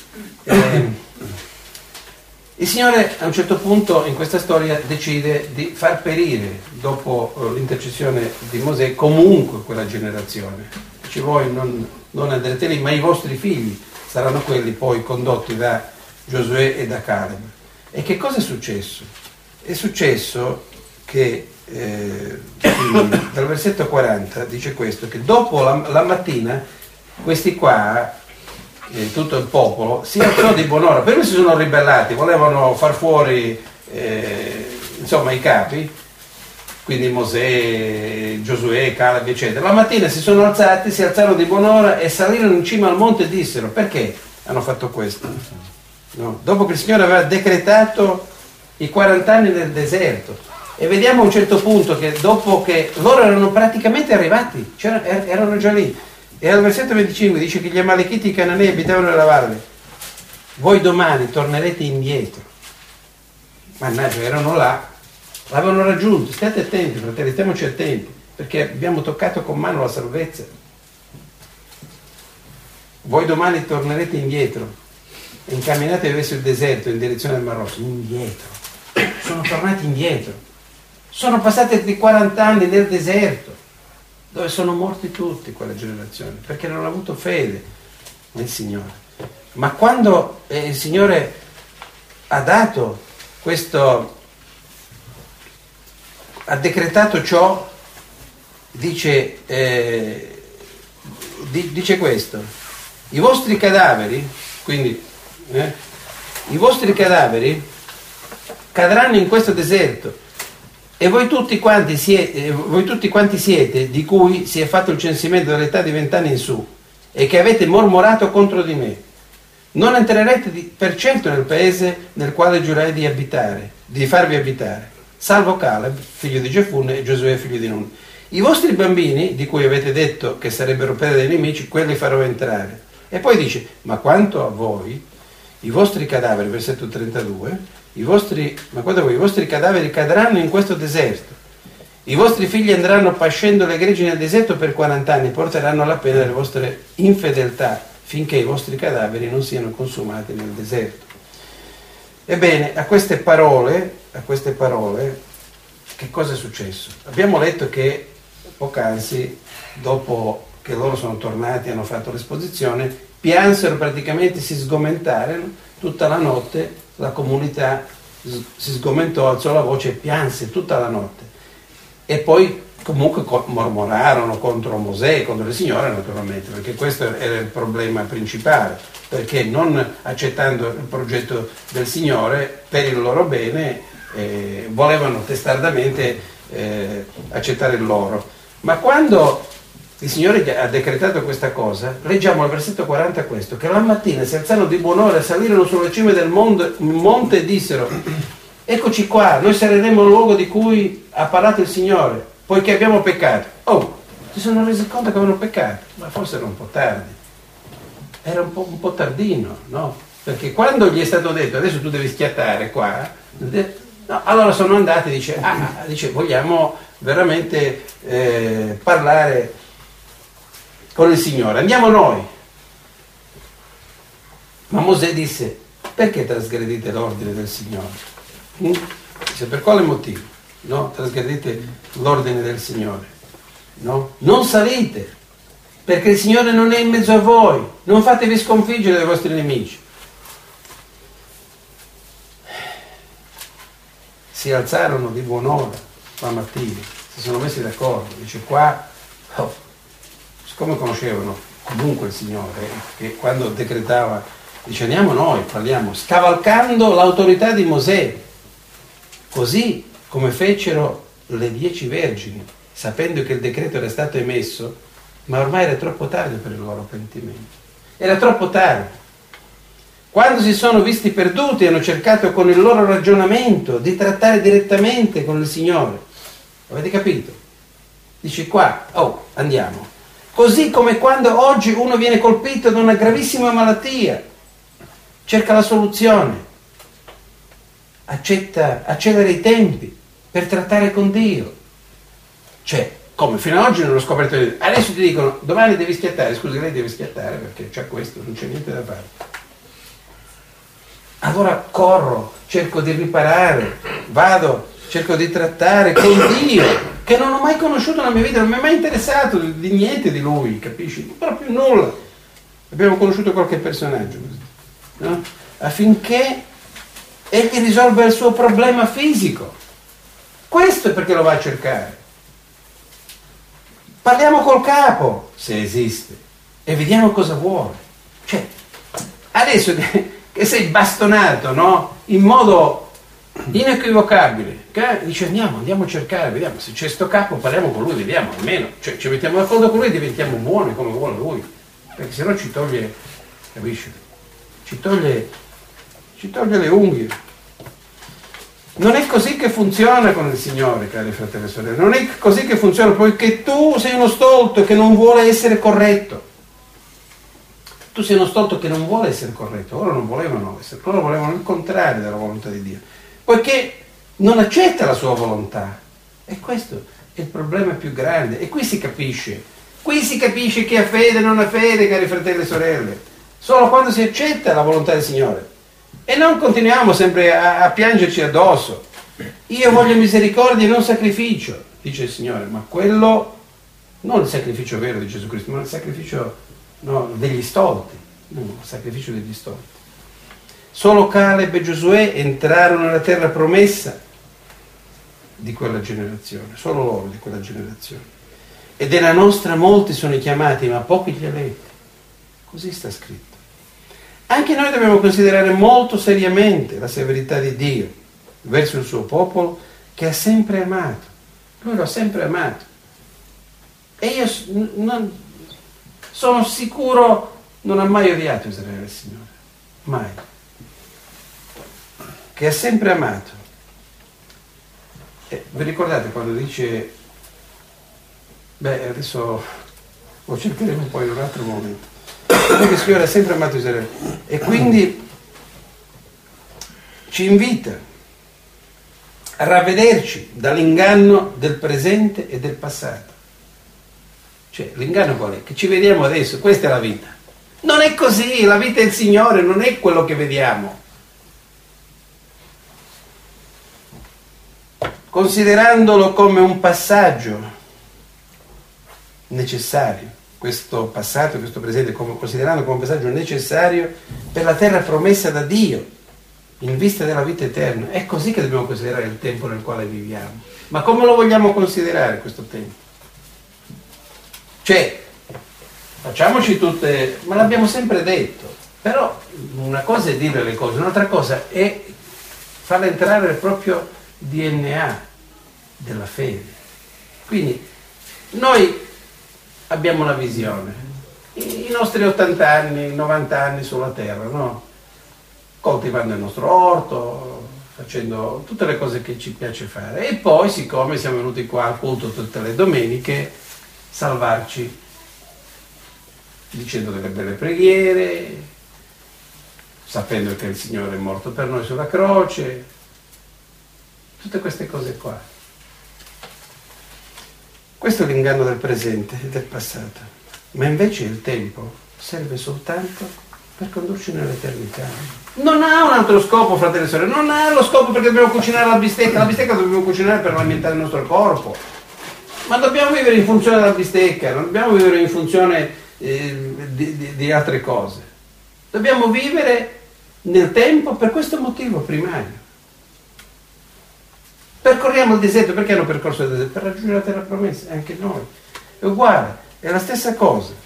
Il Signore a un certo punto in questa storia decide di far perire, dopo l'intercessione di Mosè, comunque quella generazione. Dice: voi non andrete lì, ma i vostri figli saranno quelli poi condotti da Giosuè e da Caleb. E che cosa è successo? È successo che dal versetto 40 dice questo, che dopo la mattina questi qua, tutto il popolo, si alzò di buon'ora. Prima si sono ribellati, volevano far fuori insomma i capi, quindi Mosè, Giosuè, Caleb, eccetera. La mattina si sono alzati, si alzarono di buon'ora e salirono in cima al monte e dissero: perché hanno fatto questo? No? Dopo che il Signore aveva decretato i 40 anni nel deserto. E vediamo a un certo punto che dopo che loro erano praticamente arrivati, erano già lì. E al versetto 25 dice che gli Amalechiti e i Cananei abitavano nella valle. Voi domani tornerete indietro. Mannaggia, erano là, l'avevano raggiunto. State attenti, fratelli, stiamoci attenti, perché abbiamo toccato con mano la salvezza. Voi domani tornerete indietro e incamminatevi verso il deserto in direzione del Mar Rosso. Indietro. Sono tornati indietro. Sono passati di 40 anni nel deserto, dove sono morti tutti quella generazione, perché non hanno avuto fede nel Signore. Ma quando il Signore ha dato questo, ha decretato ciò, dice questo: i vostri cadaveri, quindi i vostri cadaveri cadranno in questo deserto. E voi tutti quanti siete, di cui si è fatto il censimento dall'età di 20 anni in su, e che avete mormorato contro di me, non entrerete per certo nel paese nel quale giurai di abitare, di farvi abitare, salvo Caleb, figlio di Gefunne, e Giosuè, figlio di Nun. I vostri bambini, di cui avete detto che sarebbero preda dei nemici, quelli farò entrare. E poi dice, ma quanto a voi, i vostri cadaveri, versetto 32, i vostri cadaveri cadranno in questo deserto. I vostri figli andranno pascendo le greggi nel deserto per 40 anni, porteranno la pena delle vostre infedeltà, finché i vostri cadaveri non siano consumati nel deserto. Ebbene, a queste parole, che cosa è successo? Abbiamo letto che poc'anzi, dopo che loro sono tornati e hanno fatto l'esposizione, piansero praticamente, si sgomentarono tutta la notte, la comunità si sgomentò, alzò la voce e pianse tutta la notte. E poi comunque mormorarono contro Mosè, contro il Signore naturalmente, perché questo era il problema principale, perché non accettando il progetto del Signore per il loro bene volevano testardamente accettare il loro. Ma quando il Signore ha decretato questa cosa, leggiamo al versetto 40 questo, che la mattina si alzarono di buon'ora, salirono sulle cime del monte e dissero: eccoci qua, noi saremo il luogo di cui ha parlato il Signore, poiché abbiamo peccato. Oh, si sono resi conto che avevano peccato, ma forse era un po' tardi, era un po' tardino, no? Perché quando gli è stato detto adesso tu devi schiattare qua, no, allora sono andati e dice vogliamo veramente parlare con il Signore, andiamo noi. Ma Mosè disse: perché trasgredite l'ordine del Signore? Dice, per quale motivo? No? Trasgredite l'ordine del Signore? No? Non salite, perché il Signore non è in mezzo a voi, non fatevi sconfiggere dai vostri nemici. Si alzarono di buon'ora la mattina, si sono messi d'accordo, dice qua, siccome conoscevano comunque il Signore, che quando decretava, dice andiamo noi, parliamo, scavalcando l'autorità di Mosè, così come fecero le 10 vergini, sapendo che il decreto era stato emesso, ma ormai era troppo tardi per il loro pentimento. Era troppo tardi. Quando si sono visti perduti, hanno cercato con il loro ragionamento di trattare direttamente con il Signore. Avete capito? Dice qua, andiamo. Così come quando oggi uno viene colpito da una gravissima malattia, cerca la soluzione, accelera i tempi per trattare con Dio. Cioè, come fino ad oggi non l'ho scoperto io. Adesso ti dicono, domani devi schiattare, scusi, lei deve schiattare perché c'è questo, non c'è niente da fare. Allora corro, cerco di riparare, vado, cerco di trattare con Dio, che non ho mai conosciuto nella mia vita, non mi è mai interessato di niente di Lui, capisci? Proprio nulla. Abbiamo conosciuto qualche personaggio, no? Affinché Egli risolva il suo problema fisico. Questo è perché lo va a cercare. Parliamo col capo, se esiste, e vediamo cosa vuole. Cioè, adesso che sei bastonato, no? In modo inequivocabile, dice andiamo a cercare, vediamo se c'è sto capo, parliamo con lui, vediamo almeno, cioè ci mettiamo d'accordo con lui e diventiamo buoni come vuole lui, perché sennò ci toglie, capisci? Ci toglie le unghie. Non è così che funziona con il Signore, cari fratelli e sorelle, non è così che funziona, poiché tu sei uno stolto che non vuole essere corretto. Tu sei uno stolto che non vuole essere corretto, loro non volevano essere, loro volevano il contrario della volontà di Dio, poiché non accetta la sua volontà. E questo è il problema più grande. E qui si capisce chi ha fede e non ha fede, cari fratelli e sorelle, solo quando si accetta la volontà del Signore. E non continuiamo sempre a piangerci addosso. Io voglio misericordia e non sacrificio, dice il Signore, ma quello, non il sacrificio vero di Gesù Cristo, ma il sacrificio degli stolti, il sacrificio degli stolti. Solo Caleb e Giosuè entrarono nella terra promessa di quella generazione, solo loro di quella generazione. E della nostra molti sono chiamati, ma pochi gli eletti. Così sta scritto. Anche noi dobbiamo considerare molto seriamente la severità di Dio verso il suo popolo che ha sempre amato. Lui lo ha sempre amato. E io sono sicuro non ha mai odiato Israele il Signore. Mai. Che ha sempre amato. E vi ricordate quando dice, adesso lo cercheremo poi in un altro momento. Perché il Signore ha sempre amato Israele. E quindi ci invita a ravvederci dall'inganno del presente e del passato. Cioè, l'inganno qual è? Che ci vediamo adesso, questa è la vita. Non è così, la vita è il Signore, non è quello che vediamo. Considerandolo come un passaggio necessario, questo passato, questo presente, considerando come un passaggio necessario per la terra promessa da Dio, in vista della vita eterna. È così che dobbiamo considerare il tempo nel quale viviamo. Ma come lo vogliamo considerare questo tempo? Cioè, facciamoci tutte, ma l'abbiamo sempre detto, però una cosa è dire le cose, un'altra cosa è farle entrare nel proprio DNA della fede. Quindi noi abbiamo una visione, i nostri 80 anni, 90 anni sulla terra, no? Coltivando il nostro orto, facendo tutte le cose che ci piace fare, e poi, siccome siamo venuti qua al culto tutte le domeniche, salvarci dicendo delle belle preghiere, sapendo che il Signore è morto per noi sulla croce, tutte queste cose qua. Questo è l'inganno del presente e del passato, ma invece il tempo serve soltanto per condurci nell'eternità. Non ha un altro scopo, fratelli e sorelle, non ha lo scopo perché dobbiamo cucinare la bistecca dobbiamo cucinare per alimentare il nostro corpo, ma dobbiamo vivere in funzione della bistecca, non dobbiamo vivere in funzione di altre cose. Dobbiamo vivere nel tempo per questo motivo primario. Percorriamo il deserto, perché hanno percorso il deserto? Per raggiungere la terra promessa, anche noi. È uguale, è la stessa cosa.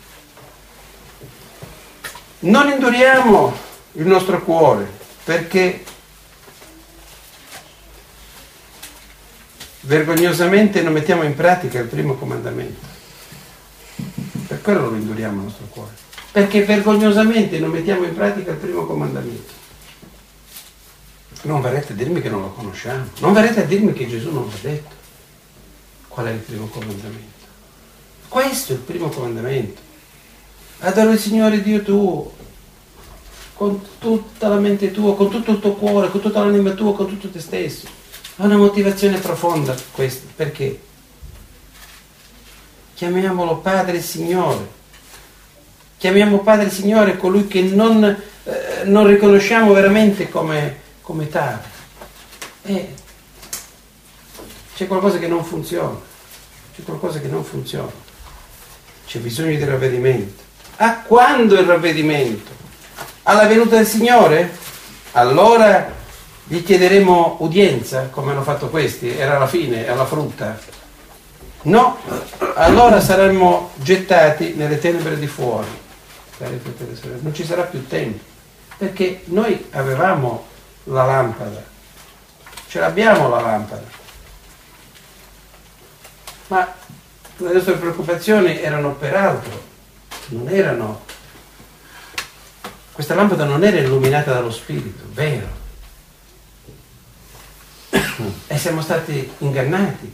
Non induriamo il nostro cuore, perché vergognosamente non mettiamo in pratica il primo comandamento. Per quello lo induriamo il nostro cuore, perché vergognosamente non mettiamo in pratica il primo comandamento. Non verrete a dirmi che non lo conosciamo, non verrete a dirmi che Gesù non l'ha detto. Qual è il primo comandamento? Questo è il primo comandamento. Adora il Signore Dio tuo con tutta la mente tua, con tutto il tuo cuore, con tutta l'anima tua, con tutto te stesso. Ha una motivazione profonda questa. Perché? Chiamiamolo Padre e Signore. Chiamiamo Padre e Signore colui che non riconosciamo veramente come tale. C'è qualcosa che non funziona. C'è qualcosa che non funziona. C'è bisogno di ravvedimento. A quando il ravvedimento? Alla venuta del Signore? Allora gli chiederemo udienza, come hanno fatto questi, era alla fine, alla frutta. No, allora saremmo gettati nelle tenebre di fuori. Non ci sarà più tempo, perché noi avevamo la lampada, ce l'abbiamo la lampada, ma le nostre preoccupazioni erano per altro, non erano. Questa lampada non era illuminata dallo Spirito, vero? E siamo stati ingannati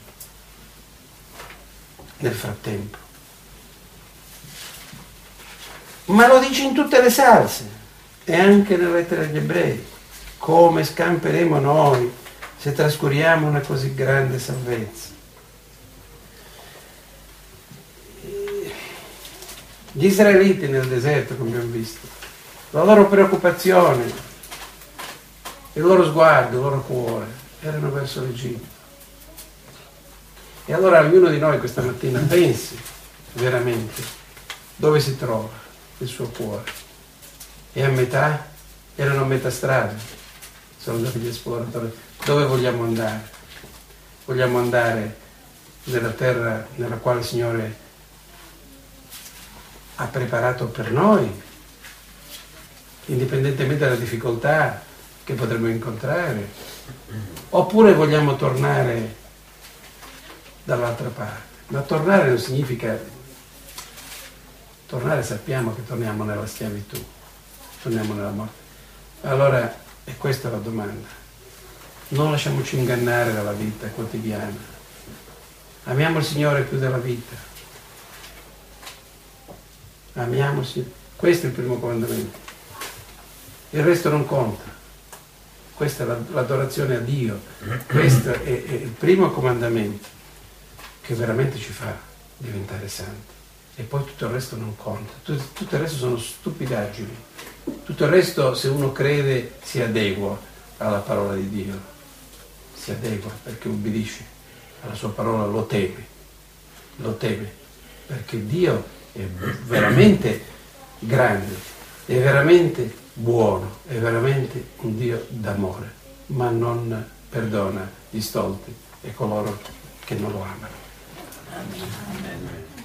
nel frattempo. Ma lo dice in tutte le salse e anche nella lettera agli Ebrei. Come scamperemo noi se trascuriamo una così grande salvezza? Gli israeliti nel deserto, come abbiamo visto, la loro preoccupazione, il loro sguardo, il loro cuore erano verso l'Egitto. E allora ognuno di noi questa mattina pensi veramente dove si trova il suo cuore. E a metà, erano a metà strada, sono andati gli esploratori. Dove vogliamo andare? Vogliamo andare nella terra nella quale il Signore ha preparato per noi, indipendentemente dalle difficoltà che potremo incontrare, oppure vogliamo tornare dall'altra parte? Ma tornare non significa tornare, sappiamo che torniamo nella schiavitù, torniamo nella morte. Allora è questa la domanda. Non lasciamoci ingannare dalla vita quotidiana. Amiamo il Signore più della vita. Amiamo il Signore. Questo è il primo comandamento. Il resto non conta. Questa è l'adorazione a Dio. Questo è il primo comandamento che veramente ci fa diventare santi. E poi tutto il resto non conta. Tutto il resto sono stupidaggini. Tutto il resto, se uno crede, si adegua alla parola di Dio. Si adegua perché ubbidisce alla sua parola, lo teme. Lo teme. Perché Dio è veramente grande, è veramente buono, è veramente un Dio d'amore, ma non perdona gli stolti e coloro che non lo amano. Amen.